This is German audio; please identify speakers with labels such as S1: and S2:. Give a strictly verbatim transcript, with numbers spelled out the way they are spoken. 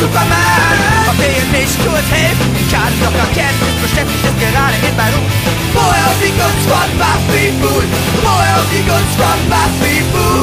S1: Superman. Ob wir ihm nicht kurz helfen, kann doch erkennen, beschäftigt ist gerade in Beirut. Wo er um die Gunst von Buffy buhlt, wo er um die Gunst von Buffy buhlt.